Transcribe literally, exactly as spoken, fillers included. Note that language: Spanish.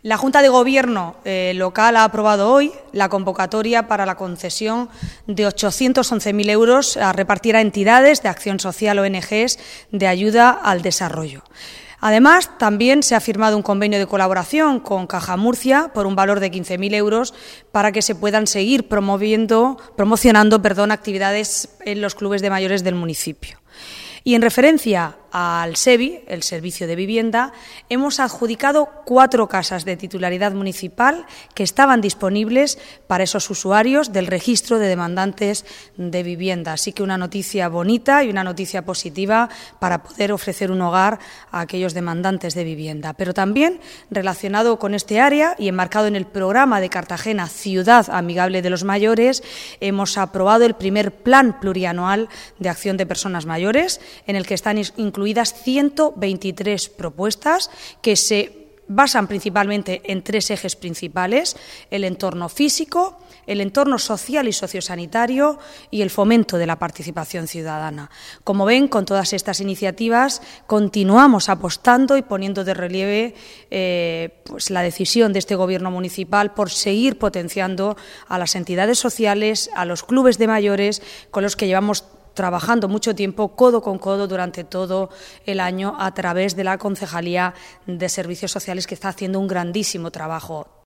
La Junta de Gobierno eh, local ha aprobado hoy la convocatoria para la concesión de ochocientos once mil euros a repartir a entidades de acción social, O N Ges, de ayuda al desarrollo. Además, también se ha firmado un convenio de colaboración con Caja Murcia por un valor de quince mil euros para que se puedan seguir promoviendo, promocionando perdón, actividades en los clubes de mayores del municipio. Y en referencia al SEVI, el Servicio de Vivienda, hemos adjudicado cuatro casas de titularidad municipal que estaban disponibles para esos usuarios del registro de demandantes de vivienda. Así que una noticia bonita y una noticia positiva para poder ofrecer un hogar a aquellos demandantes de vivienda. Pero también relacionado con este área y enmarcado en el programa de Cartagena Ciudad Amigable de los Mayores, hemos aprobado el primer plan plurianual de acción de personas mayores, en el que están incluidas ciento veintitrés propuestas que se basan principalmente en tres ejes principales: el entorno físico, el entorno social y sociosanitario y el fomento de la participación ciudadana. Como ven, con todas estas iniciativas continuamos apostando y poniendo de relieve eh, pues la decisión de este Gobierno municipal por seguir potenciando a las entidades sociales, a los clubes de mayores, con los que llevamos trabajando mucho tiempo codo con codo durante todo el año a través de la Concejalía de Servicios Sociales, que está haciendo un grandísimo trabajo.